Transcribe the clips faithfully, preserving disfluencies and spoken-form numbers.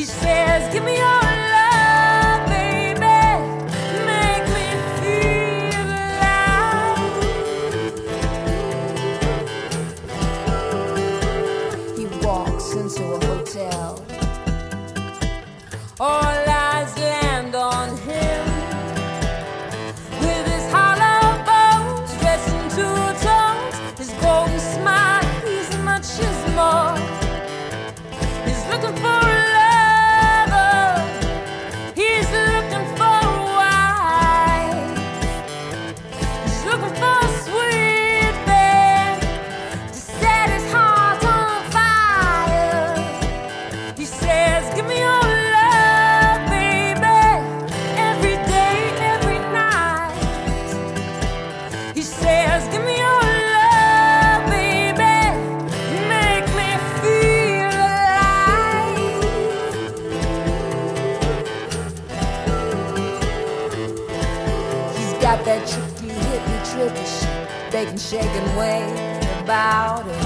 says, give me your love, baby, make me feel alive. He walks into a hotel, all eyes land on him. With his hollow bones dressed in two tones, his golden smile, he's much as more. He's looking for a lover, he's looking for a wife, he's looking for a sweet babe to set his heart on fire. He says, give me your love, baby, every day, every night. He says, give me your love, baby, make me feel alive. He's got that tricky, hippie, trippy shit, bacon, shake and way about it.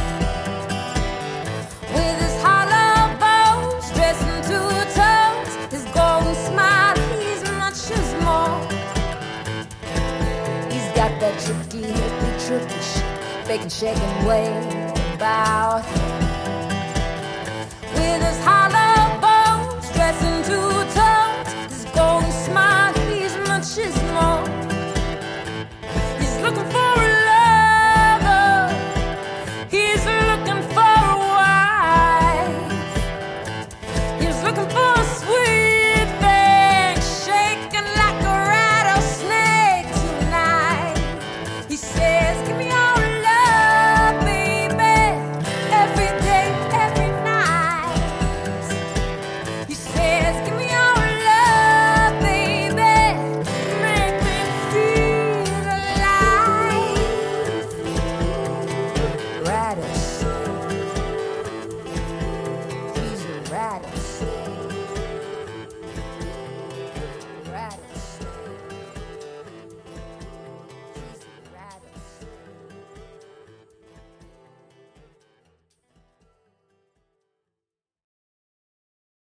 With his hollow bones dressed in two tones, his golden smile, he's much as more. He's got that tricky, hippie, trippy shit, bacon, shake and way about it. With his hollow